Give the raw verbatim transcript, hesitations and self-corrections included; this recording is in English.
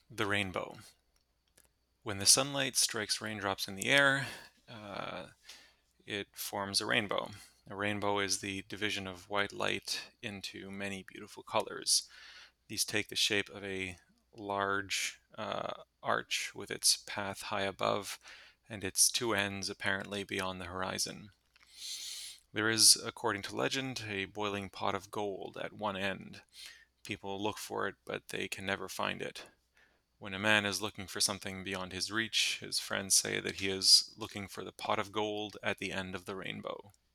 The rainbow. When the sunlight strikes raindrops in the air, uh, it forms a rainbow. A rainbow is the division of white light into many beautiful colors. These take the shape of a large uh, arch with its path high above and its two ends apparently beyond the horizon. There is, according to legend, a boiling pot of gold at one end. People look for it, but they can never find it. When a man is looking for something beyond his reach, his friends say that he is looking for the pot of gold at the end of the rainbow.